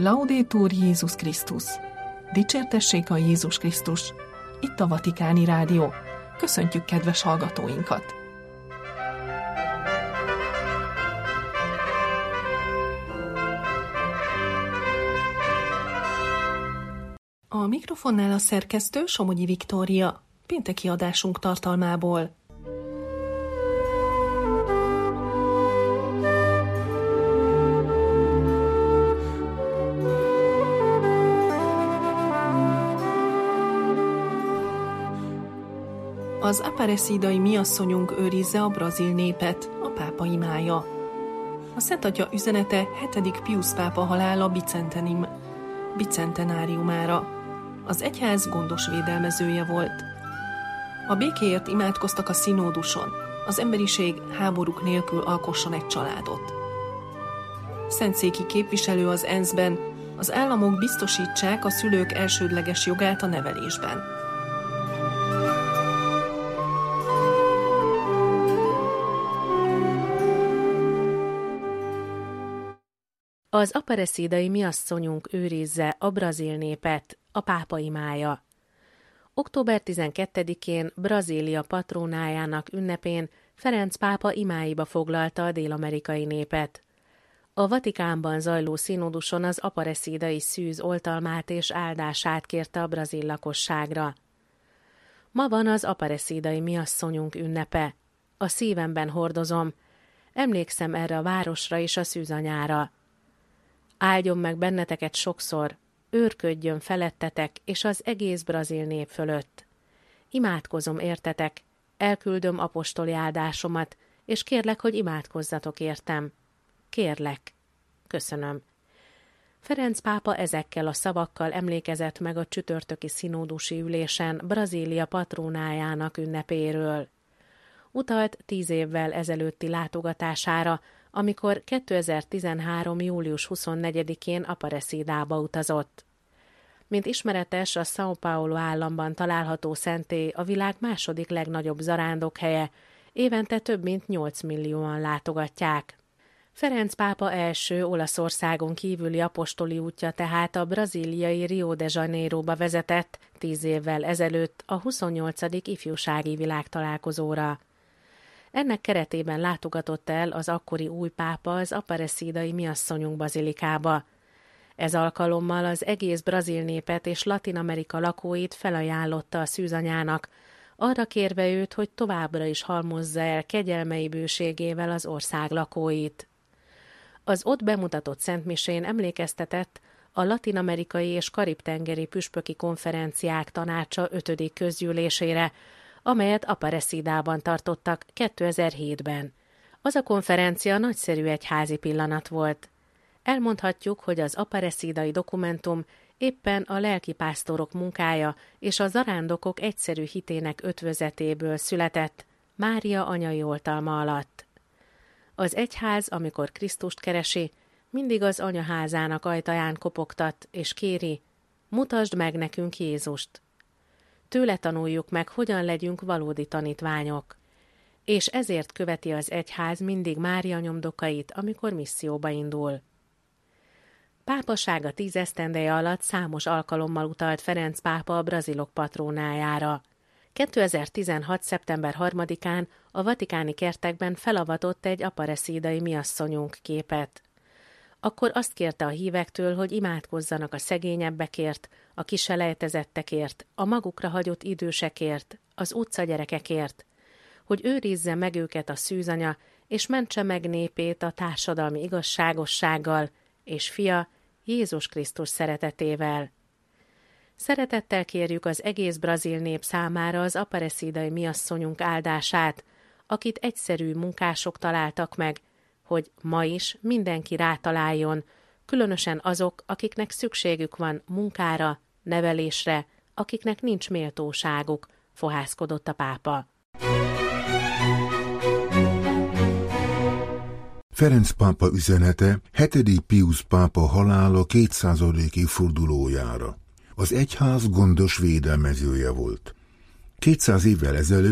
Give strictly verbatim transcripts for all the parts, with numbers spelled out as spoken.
Laudetur Jézus Krisztus! Dicsértessék a Jézus Krisztus! Itt a Vatikáni Rádió. Köszöntjük kedves hallgatóinkat! A mikrofonnál a szerkesztő Somogyi Viktória. Pénteki adásunk tartalmából. Az aparecidai miasszonyunk őrizze a brazil népet, a pápa imája. A Szent Atya üzenete hetedik Piusz pápa halála bicentenim, bicentenáriumára. Az egyház gondos védelmezője volt. A békéért imádkoztak a színóduson, az emberiség háborúk nélkül alkosson egy családot. Szentszéki képviselő az é en es ben, az államok biztosítsák a szülők elsődleges jogát a nevelésben. Az aparecidai miasszonyunk őrizze a brazil népet, a pápa imája. október tizenkettedikén Brazília patrónájának ünnepén Ferenc pápa imáiba foglalta a dél-amerikai népet. A Vatikánban zajló színoduson az aparecidai szűz oltalmát és áldását kérte a brazil lakosságra. Ma van az aparecidai miasszonyunk ünnepe. A szívemben hordozom. Emlékszem erre a városra és a szűzanyára. Áldjon meg benneteket sokszor, őrködjön felettetek és az egész brazil nép fölött. Imádkozom értetek, elküldöm apostoli áldásomat, és kérlek, hogy imádkozzatok értem. Kérlek. Köszönöm. Ferenc pápa ezekkel a szavakkal emlékezett meg a csütörtöki színódusi ülésen Brazília patrónájának ünnepéről. Utalt tíz évvel ezelőtti látogatására, amikor kétezer-tizenhárom. július huszonnegyedikén Aparecidába utazott. Mint ismeretes, a São Paulo államban található szentély a világ második legnagyobb zarándokhelye, évente több mint nyolc millióan látogatják. Ferenc pápa első Olaszországon kívüli apostoli útja tehát a brazíliai Rio de Janeiróba vezetett tíz évvel ezelőtt a huszonnyolcadik ifjúsági világtalálkozóra. Ennek keretében látogatott el az akkori új pápa az aparecidai miasszonyunk bazilikába. Ez alkalommal az egész brazil népet és Latin Amerika lakóit felajánlotta a szűzanyának, arra kérve őt, hogy továbbra is halmozza el kegyelmei bőségével az ország lakóit. Az ott bemutatott szentmisén emlékeztetett a latin-amerikai és karib-tengeri püspöki konferenciák tanácsa ötödik közgyűlésére, amelyet Aparecidában tartottak kétezer-hétben. Az a konferencia nagyszerű egyházi pillanat volt. Elmondhatjuk, hogy az aparecidai dokumentum éppen a lelkipásztorok munkája és a zarándokok egyszerű hitének ötvözetéből született, Mária anyai oltalma alatt. Az egyház, amikor Krisztust keresi, mindig az anyaházának ajtaján kopogtat és kéri, mutasd meg nekünk Jézust. Tőle tanuljuk meg, hogyan legyünk valódi tanítványok. És ezért követi az egyház mindig Mária nyomdokait, amikor misszióba indul. Pápasága tíz esztendeje alatt számos alkalommal utalt Ferenc pápa a brazilok patrónájára. kétezer-tizenhat. szeptember harmadikán a vatikáni kertekben felavatott egy aparecidai miasszonyunk képet. Akkor azt kérte a hívektől, hogy imádkozzanak a szegényebbekért, a kiselejtezettekért, a magukra hagyott idősekért, az utcagyerekekért, hogy őrizze meg őket a szűzanya, és mentse meg népét a társadalmi igazságossággal, és fia Jézus Krisztus szeretetével. Szeretettel kérjük az egész brazil nép számára az aparecidai miasszonyunk áldását, akit egyszerű munkások találtak meg, hogy ma is mindenki rátaláljon, különösen azok, akiknek szükségük van munkára, nevelésre, akiknek nincs méltóságuk, fohászkodott a pápa. Ferenc pápa üzenete hetedik Piusz pápa halála kétszázadik évfordulójára. Az egyház gondos védelmezője volt. kétszáz évvel ezelőtt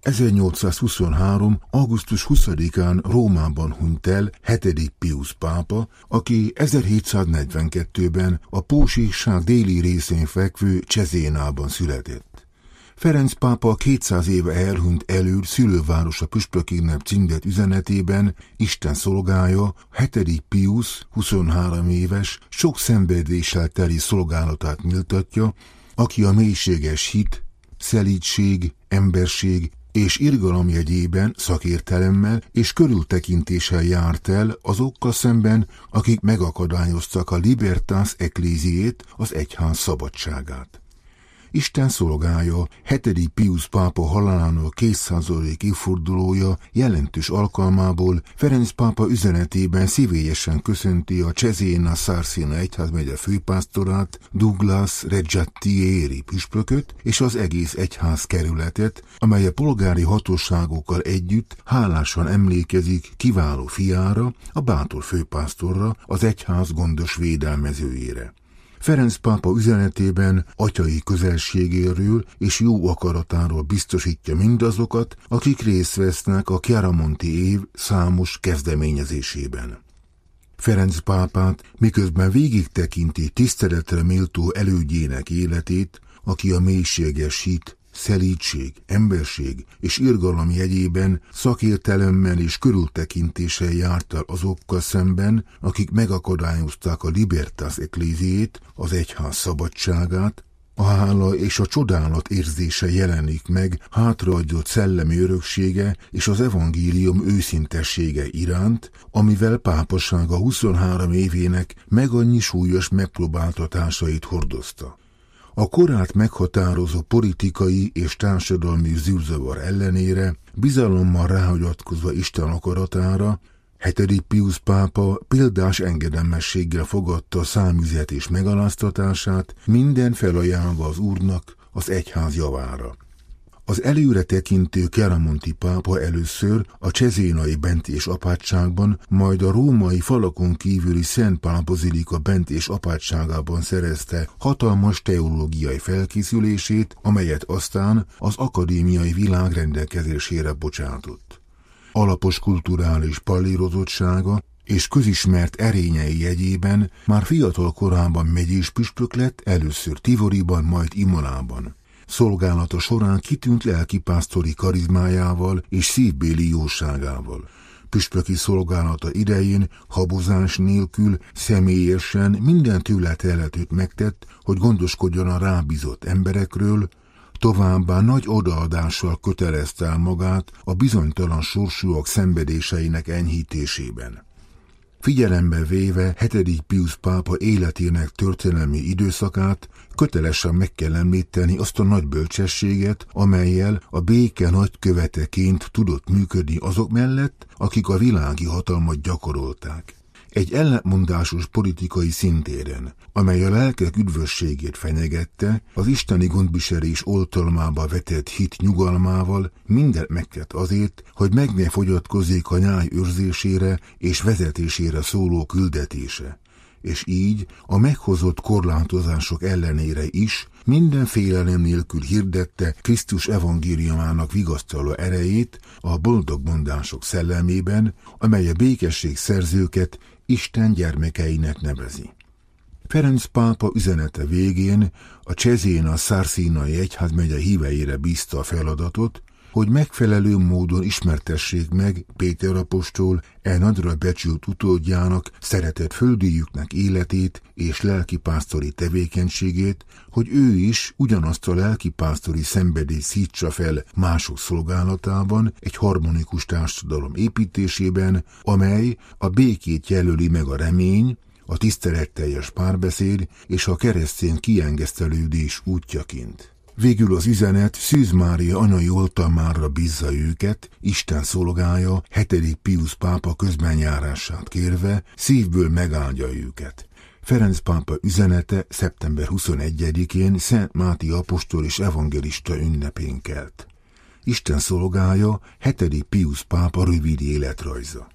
ezernyolcszázhuszonhárom. augusztus huszadikán Rómában hunyt el hetedik Piusz pápa, aki ezerhétszáznegyvenkettőben a Pósíkság déli részén fekvő Cezénában született. Ferenc pápa kétszáz éve elhunyt előtt szülővárosa püspökének címzett üzenetében Isten szolgája, hetedik Piusz, huszonhárom éves, sok szenvedéssel teli szolgálatát nyiltatja, aki a mélységes hit, szelídség, emberség és irgalom jegyében szakértelemmel és körültekintéssel járt el azokkal szemben, akik megakadályoztak a libertas ecclesiét, az egyház szabadságát. Isten szolgája, hetedik Piusz pápa halálának kétszázadik évfordulója jelentős alkalmából Ferenc pápa üzenetében szívélyesen köszönti a Cesena Sarsina egyházmegye főpásztorát, Douglas Reggiatieri püspököt és az egész egyház kerületet, amely a polgári hatóságokkal együtt hálásan emlékezik kiváló fiára, a bátor főpásztorra, az egyház gondos védelmezőjére. Ferenc pápa üzenetében atyai közelségéről és jó akaratáról biztosítja mindazokat, akik részt vesznek a Chiaramonti év számos kezdeményezésében. Ferenc pápát miközben végig tekinti tiszteletre méltó elődjének életét, aki a mélységes hit, szelídség, emberség és irgalom jegyében szakértelemmel és körültekintéssel járt el azokkal szemben, akik megakadályozták a libertas ecclesiét, az egyház szabadságát, a hála és a csodálat érzése jelenik meg hátraadott szellemi öröksége és az evangélium őszintessége iránt, amivel pápasága huszonhárom évének meg annyi súlyos megpróbáltatásait hordozta. A korát meghatározó politikai és társadalmi zűrzavar ellenére, bizalommal ráhagyatkozva Isten akaratára, hetedik Piusz pápa példás engedelmességgel fogadta számüzetés megaláztatását, minden felajánlva az Úrnak, az egyház javára. Az előre tekintő Chiaramonti pápa először a cezénai Bent és apátságban, majd a római falakon kívüli Szent Pál bazilika Bent és apátságában szerezte hatalmas teológiai felkészülését, amelyet aztán az akadémiai világ rendelkezésére bocsátott. Alapos kulturális pallérozottsága és közismert erényei jegyében már fiatal korában megyés püspök lett, először Tivoriban, majd Imolában. Szolgálata során kitűnt lelkipásztori karizmájával és szívbéli jóságával. Püspöki szolgálata idején habozás nélkül személyesen minden tőle telhetőt megtett, hogy gondoskodjon a rábízott emberekről, továbbá nagy odaadással kötelezte el magát a bizonytalan sorsúak szenvedéseinek enyhítésében. Figyelembe véve hetedik Piusz pápa életének történelmi időszakát, kötelesen meg kell említeni azt a nagy bölcsességet, amellyel a béke nagyköveteként tudott működni azok mellett, akik a világi hatalmat gyakorolták. Egy ellentmondásos politikai szintéren, amely a lelkek üdvösségét fenyegette, az isteni gondviselés oltalmába vetett hit nyugalmával mindent megtett azért, hogy meg ne fogyatkozzék a nyáj őrzésére és vezetésére szóló küldetése. És így a meghozott korlátozások ellenére is minden félelem nélkül hirdette Krisztus evangéliumának vigasztaló erejét a boldogmondások szellemében, amely a békesség szerzőket Isten gyermekeinek nevezi. Ferenc pápa üzenete végén a Cesena Sarsinai egyházmegye híveire bízta a feladatot, hogy megfelelő módon ismertessék meg Péter apostol e nagyra becsült utódjának, szeretett földijüknek életét és lelkipásztori tevékenységét, hogy ő is ugyanazt a lelkipásztori szenvedélyt szítsa fel mások szolgálatában, egy harmonikus társadalom építésében, amely a békét jelöli meg a remény, a tiszteletteljes párbeszéd és a keresztény kiengesztelődés útjaként. Végül az üzenet Szűz Mária anyai oltalmára bízza őket, Isten szolgája, hetedik Piusz pápa közbenjárását kérve, szívből megáldja őket. Ferenc pápa üzenete szeptember huszonegyedikén Szent Máté apostol és evangelista ünnepén kelt. Isten szolgája, hetedik Piusz pápa rövid életrajza.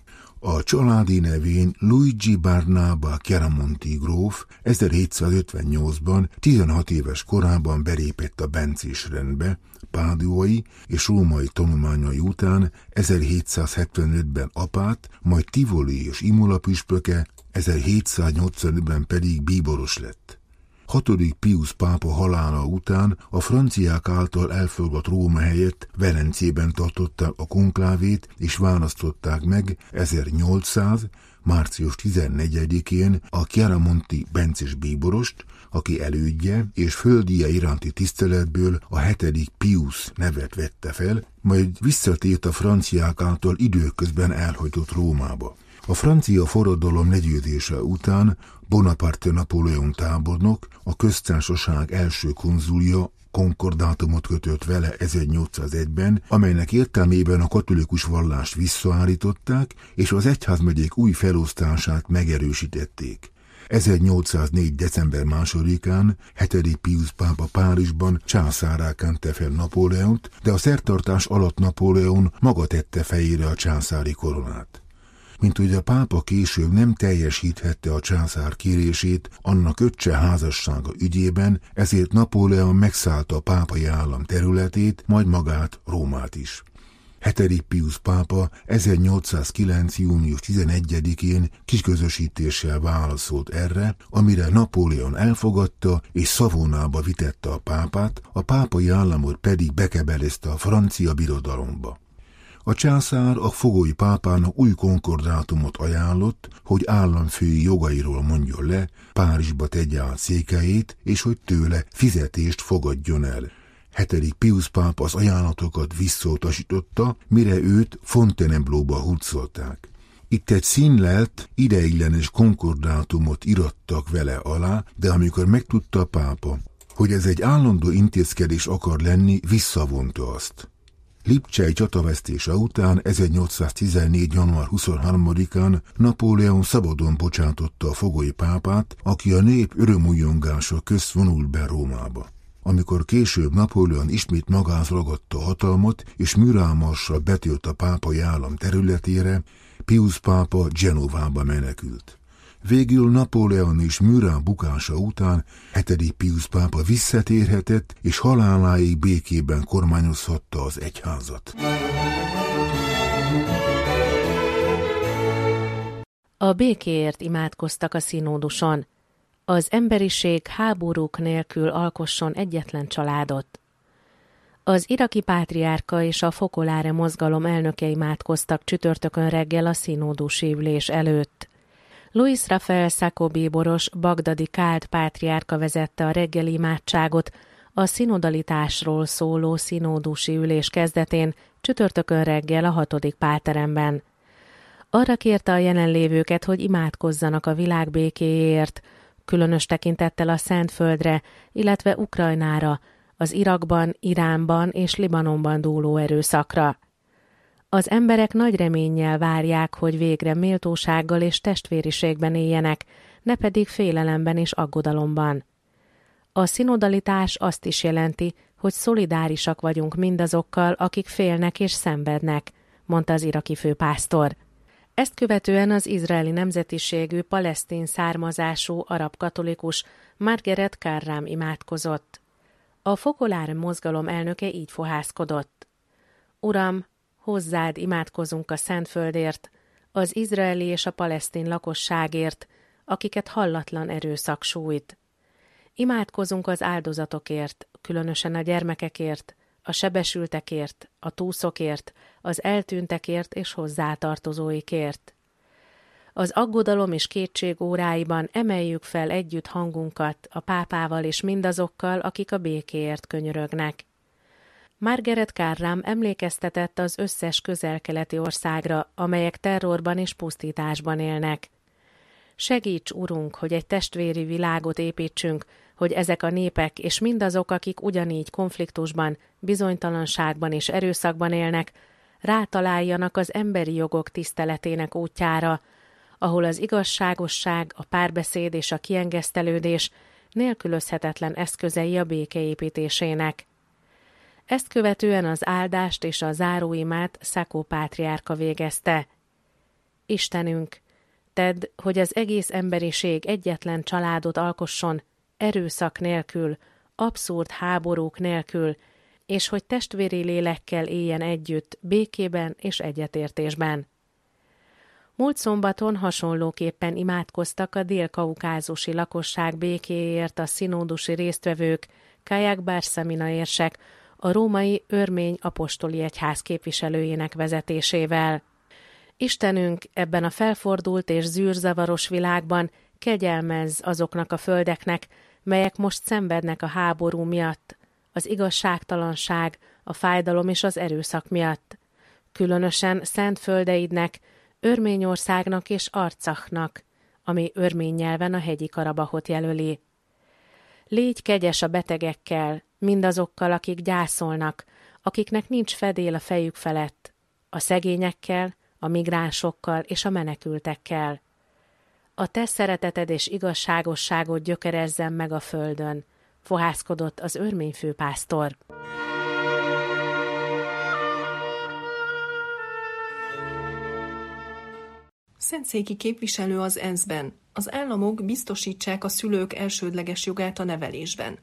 A családi nevén Luigi Barnaba Chiaramonti gróf ezerhétszázötvennyolcban tizenhat éves korában belépett a bencés rendbe, páduai és római tanulmányai után ezerhétszázhetvenötben apát, majd Tivoli és Imola püspöke, ezerhétszáznyolcvanötben pedig bíboros lett. Hatodik Piusz pápa halála után a franciák által elfogadott Róma helyett Velencében tartották a konklávét és választották meg ezernyolcszáz. március tizennegyedikén a Chiaramonti bencés bíborost, aki elődje és földije iránti tiszteletből a hetedik Piusz nevet vette fel, majd visszatért a franciák által időközben elhagyott Rómába. A francia forradalom legyőzése után Bonaparte Napóleon tábornok, a köztársaság első konzulja konkordátumot kötött vele ezernyolcszázegyben, amelynek értelmében a katolikus vallást visszaállították, és az egyházmegyék új felosztását megerősítették. ezernyolcszáznégy. december másodikán hetedik Piusz pápa Párizsban császárrá kente fel Napóleont, de a szertartás alatt Napóleon maga tette fejére a császári koronát. Mint hogy a pápa később nem teljesíthette a császár kérését annak öccse házassága ügyében, ezért Napóleon megszállta a pápai állam területét, majd magát, Rómát is. hetedik Piusz pápa ezernyolcszázkilenc. június tizenegyedikén kisközösítéssel válaszolt erre, amire Napóleon elfogadta és Szavonába vitette a pápát, a pápai államot pedig bekebelezte a francia birodalomba. A császár a fogolyi pápának új konkordátumot ajánlott, hogy államfői jogairól mondjon le, Párizsba tegye át székhelyét, és hogy tőle fizetést fogadjon el. hetedik Piusz pápa az ajánlatokat visszautasította, mire őt Fontainebleauba hurcolták. Itt egy színlelt, ideiglenes konkordátumot irattak vele alá, de amikor megtudta a pápa, hogy ez egy állandó intézkedés akar lenni, visszavonta azt. Lipcsei csatavesztése után ezernyolcszáztizennégy. január huszonharmadikán Napóleon szabadon bocsátotta a fogolyi pápát, aki a nép örömújongása közt vonult be Rómába. Amikor később Napóleon ismét magához ragadta a hatalmat, és műrámassal betört a pápai állam területére, Piusz pápa Genovába menekült. Végül Napóleon és Murat bukása után hetedik Piusz pápa visszatérhetett, és haláláig békében kormányozhatta az egyházat. A békéért imádkoztak a színóduson. Az emberiség háborúk nélkül alkosson egyetlen családot. Az iraki pátriárka és a Focolare mozgalom elnöke imádkoztak csütörtökön reggel a színódusi ülés előtt. Luis Rafael Sacco bíboros, bagdadi káld pátriárka vezette a reggeli imádságot a szinodalitásról szóló színódusi ülés kezdetén csütörtökön reggel a hatodik pálteremben. Arra kérte a jelenlévőket, hogy imádkozzanak a világ békéjéért, különös tekintettel a Szentföldre, illetve Ukrajnára, az Irakban, Iránban és Libanonban dúló erőszakra. Az emberek nagy reménnyel várják, hogy végre méltósággal és testvériségben éljenek, ne pedig félelemben és aggodalomban. A szinodalitás azt is jelenti, hogy szolidárisak vagyunk mindazokkal, akik félnek és szenvednek, mondta az iraki főpásztor. Ezt követően az izraeli nemzetiségű, palesztin származású arab katolikus Margaret Karram imádkozott. A Focolare mozgalom elnöke így fohászkodott. Uram, hozzád imádkozunk a Szentföldért, az izraeli és a palesztin lakosságért, akiket hallatlan erőszak sújt. Imádkozunk az áldozatokért, különösen a gyermekekért, a sebesültekért, a túszokért, az eltűntekért és hozzátartozóikért. Az aggodalom és kétség óráiban emeljük fel együtt hangunkat a pápával és mindazokkal, akik a békéért könyörögnek. Margaret Karram emlékeztetett az összes közel-keleti országra, amelyek terrorban és pusztításban élnek. Segíts, Urunk, hogy egy testvéri világot építsünk, hogy ezek a népek és mindazok, akik ugyanígy konfliktusban, bizonytalanságban és erőszakban élnek, rátaláljanak az emberi jogok tiszteletének útjára, ahol az igazságosság, a párbeszéd és a kiengesztelődés nélkülözhetetlen eszközei a békeépítésének. Ezt követően az áldást és a záróimát Sacco pátriárka végezte. Istenünk, tedd, hogy az egész emberiség egyetlen családot alkosson, erőszak nélkül, abszurd háborúk nélkül, és hogy testvéri lélekkel éljen együtt, békében és egyetértésben. Múlt szombaton hasonlóképpen imádkoztak a dél-kaukázusi lakosság békéért a szinódusi résztvevők, Kajak Barsamina érsek, a római örmény apostoli egyház képviselőjének vezetésével. Istenünk, ebben a felfordult és zűrzavaros világban kegyelmezz azoknak a földeknek, melyek most szenvednek a háború miatt, az igazságtalanság, a fájdalom és az erőszak miatt. Különösen szent földeidnek, Örményországnak és Arcachnak, ami örmény nyelven a hegyi Karabahot jelöli. Légy kegyes a betegekkel, mindazokkal, akik gyászolnak, akiknek nincs fedél a fejük felett, a szegényekkel, a migránsokkal és a menekültekkel. A te szereteted és igazságosságod gyökerezzen meg a földön, fohászkodott az örmény főpásztor. Szentszéki képviselő az é en es-ben. Az államok biztosítsák a szülők elsődleges jogát a nevelésben.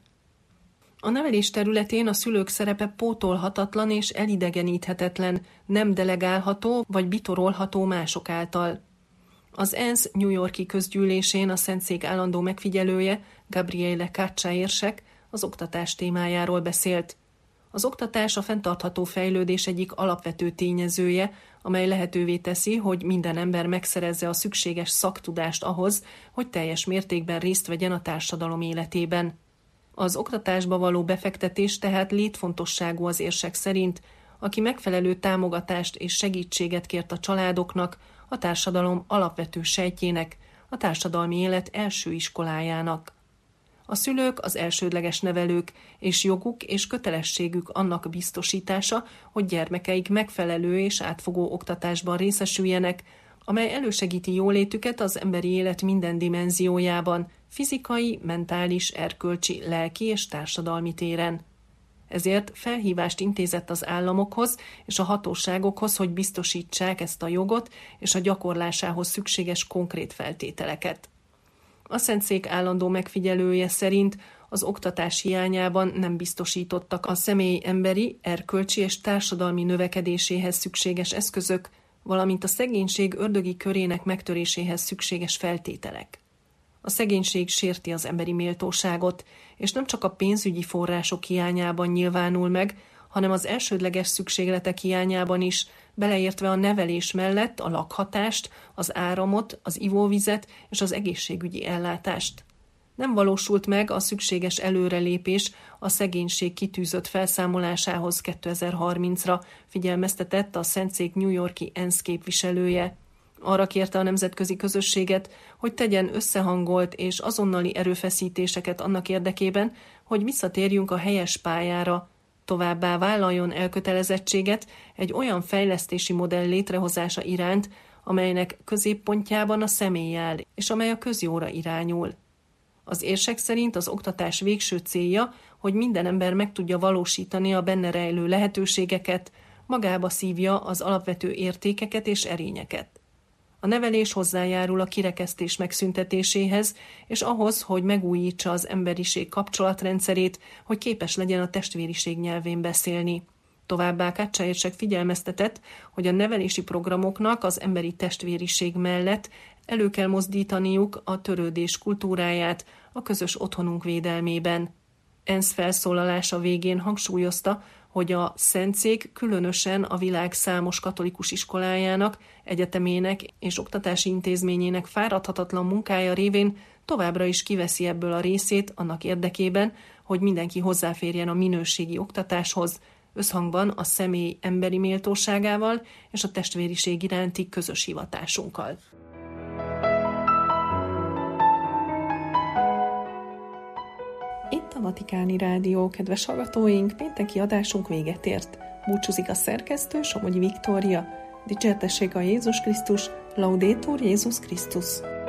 A nevelés területén a szülők szerepe pótolhatatlan és elidegeníthetetlen, nem delegálható vagy bitorolható mások által. Az é en es New York-i közgyűlésén a Szentszék állandó megfigyelője, Gabriele Caccia érsek az oktatás témájáról beszélt. Az oktatás a fenntartható fejlődés egyik alapvető tényezője, amely lehetővé teszi, hogy minden ember megszerezze a szükséges szaktudást ahhoz, hogy teljes mértékben részt vegyen a társadalom életében. Az oktatásba való befektetés tehát létfontosságú az érsek szerint, aki megfelelő támogatást és segítséget kért a családoknak, a társadalom alapvető sejtjének, a társadalmi élet első iskolájának. A szülők az elsődleges nevelők, és joguk és kötelességük annak biztosítása, hogy gyermekeik megfelelő és átfogó oktatásban részesüljenek, amely elősegíti jólétüket az emberi élet minden dimenziójában, fizikai, mentális, erkölcsi, lelki és társadalmi téren. Ezért felhívást intézett az államokhoz és a hatóságokhoz, hogy biztosítsák ezt a jogot és a gyakorlásához szükséges konkrét feltételeket. A Szentszék állandó megfigyelője szerint az oktatás hiányában nem biztosítottak a személy emberi, erkölcsi és társadalmi növekedéséhez szükséges eszközök, valamint a szegénység ördögi körének megtöréséhez szükséges feltételek. A szegénység sérti az emberi méltóságot, és nem csak a pénzügyi források hiányában nyilvánul meg, hanem az elsődleges szükségletek hiányában is, beleértve a nevelés mellett a lakhatást, az áramot, az ivóvizet és az egészségügyi ellátást. Nem valósult meg a szükséges előrelépés a szegénység kitűzött felszámolásához kétezer-harmincra, figyelmeztetett a Szentszék New York-i é en es képviselője. Arra kérte a nemzetközi közösséget, hogy tegyen összehangolt és azonnali erőfeszítéseket annak érdekében, hogy visszatérjünk a helyes pályára, továbbá vállaljon elkötelezettséget egy olyan fejlesztési modell létrehozása iránt, amelynek középpontjában a személy áll, és amely a közjóra irányul. Az érsek szerint az oktatás végső célja, hogy minden ember meg tudja valósítani a benne rejlő lehetőségeket, magába szívja az alapvető értékeket és erényeket. A nevelés hozzájárul a kirekesztés megszüntetéséhez, és ahhoz, hogy megújítsa az emberiség kapcsolatrendszerét, hogy képes legyen a testvériség nyelvén beszélni. Továbbá Caccia érsek figyelmeztetett, hogy a nevelési programoknak az emberi testvériség mellett elő kell mozdítaniuk a törődés kultúráját a közös otthonunk védelmében. é en es felszólalása végén hangsúlyozta, hogy a Szentszék különösen a világ számos katolikus iskolájának, egyetemének és oktatási intézményének fáradhatatlan munkája révén továbbra is kiveszi ebből a részét annak érdekében, hogy mindenki hozzáférjen a minőségi oktatáshoz, összhangban a személy emberi méltóságával és a testvériség iránti közös hivatásunkkal. Itt a Vatikáni Rádió, kedves hallgatóink, pénteki adásunk véget ért. Búcsúzik a szerkesztő, Somogyi Viktória. Dicsértessék a Jézus Krisztus, Laudetur Jézus Krisztus!